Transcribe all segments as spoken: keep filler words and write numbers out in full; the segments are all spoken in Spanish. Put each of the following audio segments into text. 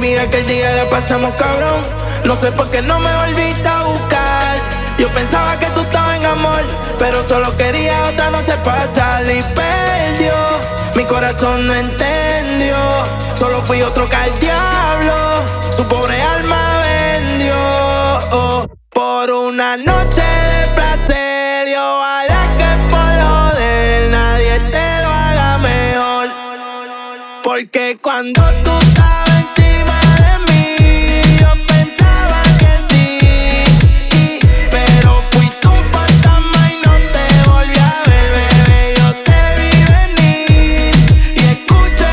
baby, aquel día la pasamos cabrón. No sé por qué no me volviste a buscar. Yo pensaba que tú estabas en amor, pero solo quería otra noche pasar y perdió. Mi corazón no entendió, solo fui otro que al diablo su pobre alma vendió. Oh, por una noche de placer y ojalá que por lo de él nadie te lo haga mejor. Porque cuando tú estabas encima de mí, yo pensaba que sí, pero fui tu fantasma y no te volví a ver, bebé. Yo te vi venir y escuché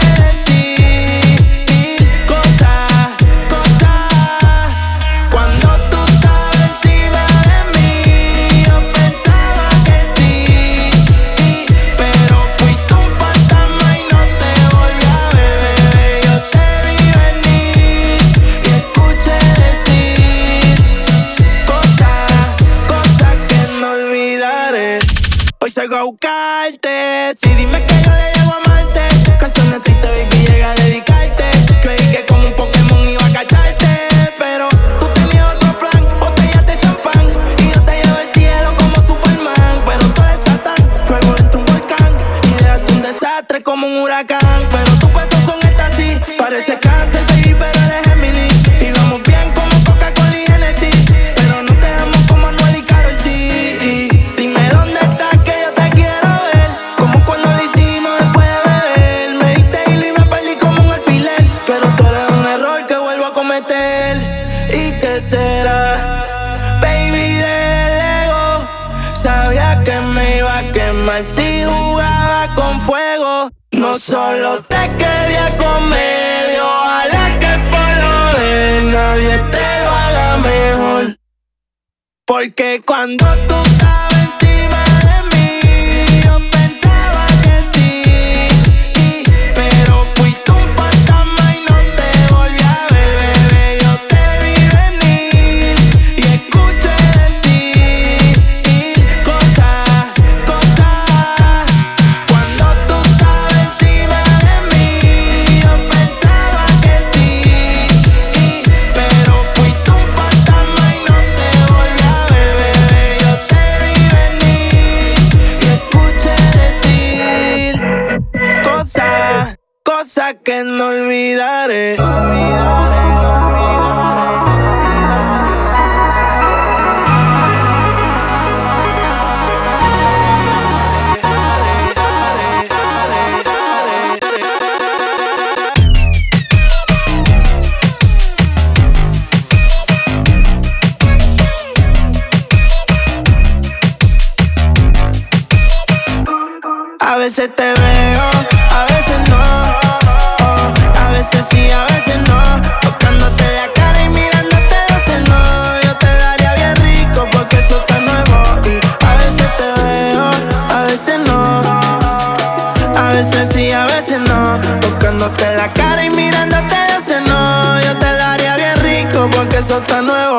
decir cosas, cosas. Cuando tú estabas encima de mí, yo pensaba que sí, pero fui tu fantasma y no te volví a ver, bebé. Yo te vi venir y escuché decir cosas, cosas que no olvidaré. Hoy salgo a buscarte, sí, dime que yo le llego a amarte. Canciones tristes, baby, llega a dedicarte. Creí que como un Pokémon iba a cacharte, pero tú tenías otro plan, botellas de champán y yo te llevo al cielo como Superman. Pero tú eres Satán, fuego dentro de un volcán y dejaste un desastre como un huracán. Pero tus besos son éxtasis, parece cáncer, baby, pero eres Gemini. Y vamos bien como Coca-Cola y Genesis, pero no te amo como Anuel y Karol G. Dime dónde estás que yo te quiero ver, como cuando lo hicimos después de beber. Me diste hilo y me perdí como un alfiler, pero tú eres un error que vuelvo a cometer. ¿Y qué será, baby, del ego? Sabía que me iba a quemar si jugaba con fuego. No solo te quería comer y ojalá que por lo de nadie te lo haga mejor. Porque cuando tú estabas encima de mí, yo pensaba que sí, pero fui tu fantasma y no te volví a ver, bebé. Yo te vi venir y escuché decir cosas, cosas. Cuando tú estabas encima de mí, yo pensaba que sí, pero fui tu fantasma y no te volví a ver, bebé. Yo te vi venir y escuché decir cosas, cosas que no olvidaré. No olvidaré, no olvidaré. A veces te veo, a veces no, oh, a veces sí, a veces no, tocándote la cara y mirándote los senos. Yo te daría bien rico porque eso está nuevo. Y a veces te veo, a veces no, a veces sí, a veces no, tocándote la cara y mirándote los senos. Yo te daría bien rico porque eso está nuevo.